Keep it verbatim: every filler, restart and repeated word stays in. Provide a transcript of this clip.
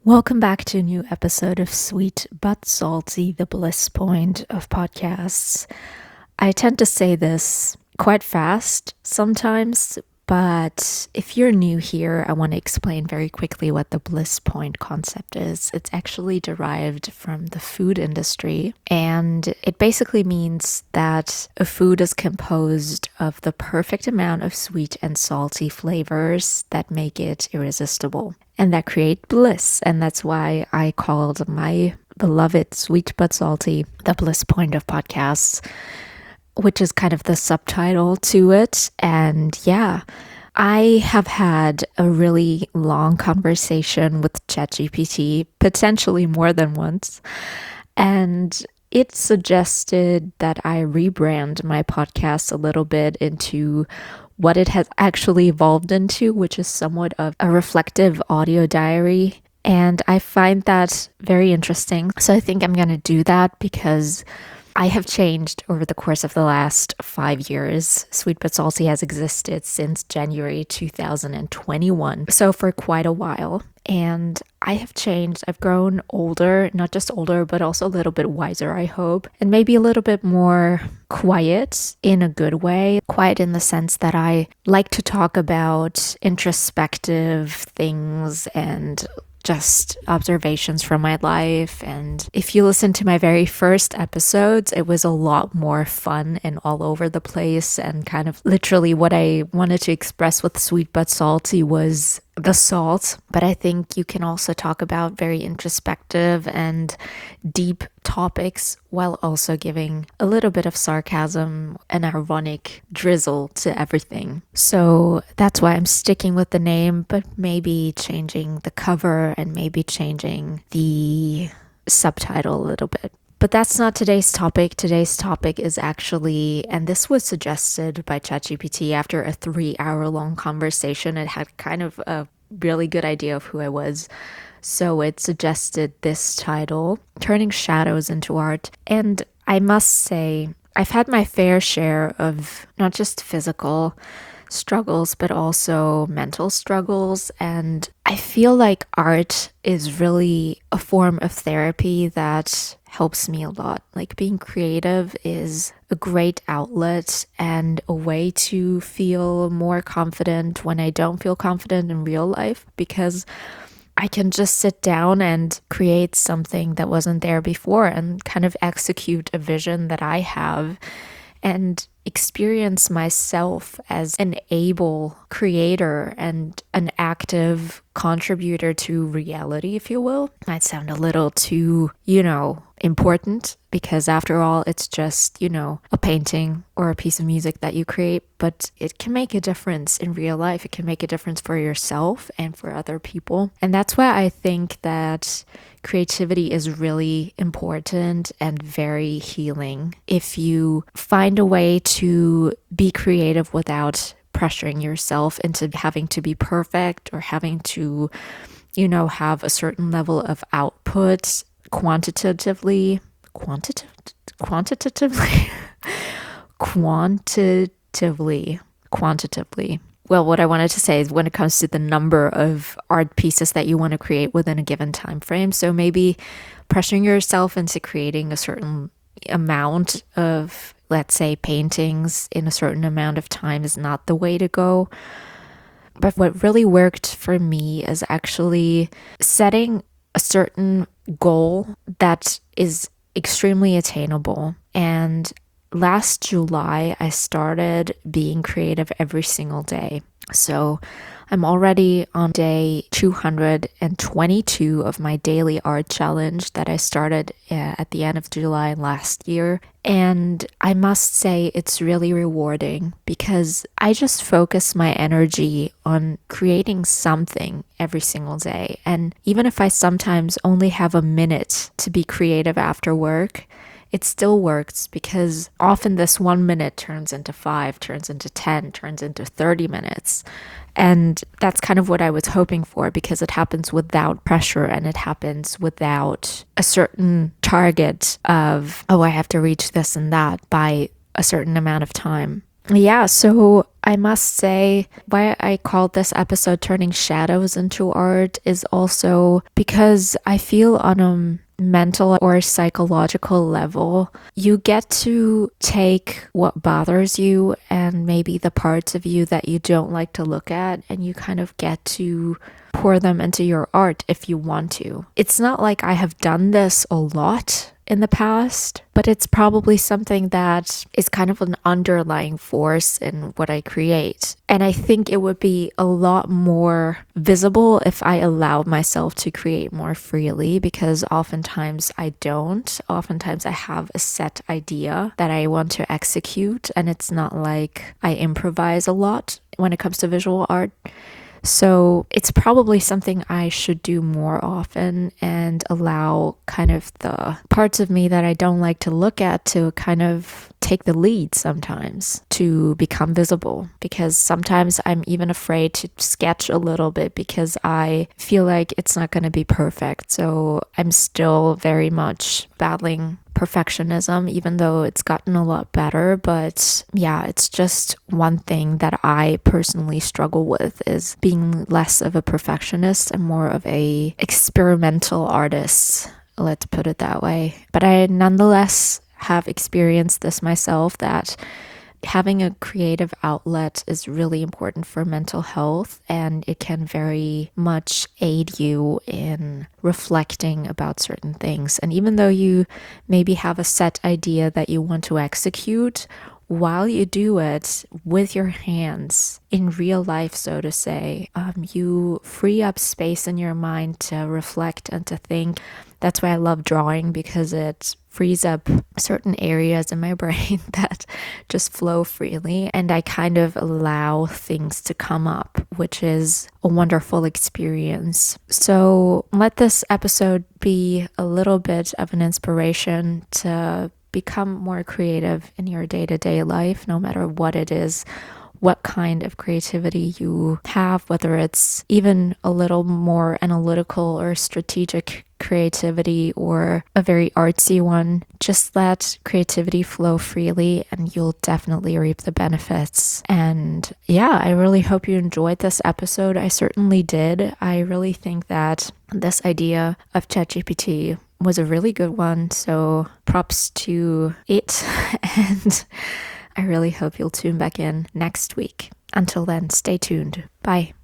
Welcome back to a new episode of Sweet But Salty, the bliss point of podcasts. I tend to say this quite fast sometimes, but if you're new here, I want to explain very quickly what the bliss point concept is. It's actually derived from the food industry, and it basically means that a food is composed of the perfect amount of sweet and salty flavors that make it irresistible and that create bliss. And that's why I called my beloved Sweet But Salty the bliss point of podcasts, which is kind of the subtitle to it. And yeah, I have had a really long conversation with ChatGPT, potentially more than once, and it suggested that I rebrand my podcast a little bit into what it has actually evolved into, which is somewhat of a reflective audio diary. And I find that very interesting. So I think I'm going to do that because I have changed over the course of the last five years. Sweet But Salty has existed since January two thousand twenty-one, so for quite a while. And I have changed. I've grown older, not just older, but also a little bit wiser, I hope, and maybe a little bit more quiet in a good way. Quiet in the sense that I like to talk about introspective things and just observations from my life. And if you listen to my very first episodes, it was a lot more fun and all over the place, and kind of literally what I wanted to express with Sweet But Salty was the salt. But I think you can also talk about very introspective and deep topics while also giving a little bit of sarcasm and ironic drizzle to everything. So that's why I'm sticking with the name, but maybe changing the cover and maybe changing the subtitle a little bit. But that's not today's topic. Today's topic is actually, and this was suggested by ChatGPT after a three hour long conversation. It had kind of a really good idea of who I was. So it suggested this title, Turning Shadows into Art. And I must say, I've had my fair share of not just physical struggles, but also mental struggles. And I feel like art is really a form of therapy that helps me a lot. Like, being creative is a great outlet and a way to feel more confident when I don't feel confident in real life, because I can just sit down and create something that wasn't there before and kind of execute a vision that I have and experience myself as an able creator and an active contributor to reality, if you will. Might sound a little too, you know, important, because after all, it's just, you know, a painting or a piece of music that you create, but it can make a difference in real life. It can make a difference for yourself and for other people. And that's why I think that creativity is really important and very healing. If you find a way to be creative without pressuring yourself into having to be perfect or having to, you know, have a certain level of output quantitatively, quantitative, quantitatively, quantitatively, quantitatively. Well, what I wanted to say is when it comes to the number of art pieces that you want to create within a given time frame. So maybe pressuring yourself into creating a certain amount of, let's say, paintings in a certain amount of time is not the way to go. But what really worked for me is actually setting a certain goal that is extremely attainable. And last July, I started being creative every single day. So I'm already on day two hundred twenty-two of my daily art challenge that I started uh, at the end of July last year. And I must say it's really rewarding because I just focus my energy on creating something every single day. And even if I sometimes only have a minute to be creative after work, it still works, because often this one minute turns into five, turns into ten, turns into thirty minutes. And that's kind of what I was hoping for, because it happens without pressure and it happens without a certain target of, oh, I have to reach this and that by a certain amount of time. Yeah, so I must say, why I called this episode Turning Shadows into Art is also because I feel on a mental or psychological level, you get to take what bothers you and maybe the parts of you that you don't like to look at, and you kind of get to pour them into your art if you want to. It's not like I have done this a lot in the past, but it's probably something that is kind of an underlying force in what I create. And I think it would be a lot more visible if I allowed myself to create more freely, because oftentimes I don't. Oftentimes I have a set idea that I want to execute, and it's not like I improvise a lot when it comes to visual art. So it's probably something I should do more often and allow kind of the parts of me that I don't like to look at to kind of take the lead sometimes to become visible, because sometimes I'm even afraid to sketch a little bit because I feel like it's not going to be perfect. So I'm still very much battling perfectionism, even though it's gotten a lot better. But yeah, it's just one thing that I personally struggle with, is being less of a perfectionist and more of a experimental artist, let's put it that way. But I nonetheless have experienced this myself, that having a creative outlet is really important for mental health, and it can very much aid you in reflecting about certain things. And even though you maybe have a set idea that you want to execute, while you do it with your hands in real life, so to say, um, you free up space in your mind to reflect and to think. That's why I love drawing, because it frees up certain areas in my brain that just flow freely, and I kind of allow things to come up, which is a wonderful experience. So let this episode be a little bit of an inspiration to become more creative in your day-to-day life, no matter what it is, what kind of creativity you have, whether it's even a little more analytical or strategic creativity or a very artsy one. Just let creativity flow freely and you'll definitely reap the benefits. And yeah, I really hope you enjoyed this episode. I certainly did. I really think that this idea of ChatGPT was a really good one, so props to it. And I really hope you'll tune back in next week. Until then, stay tuned. Bye.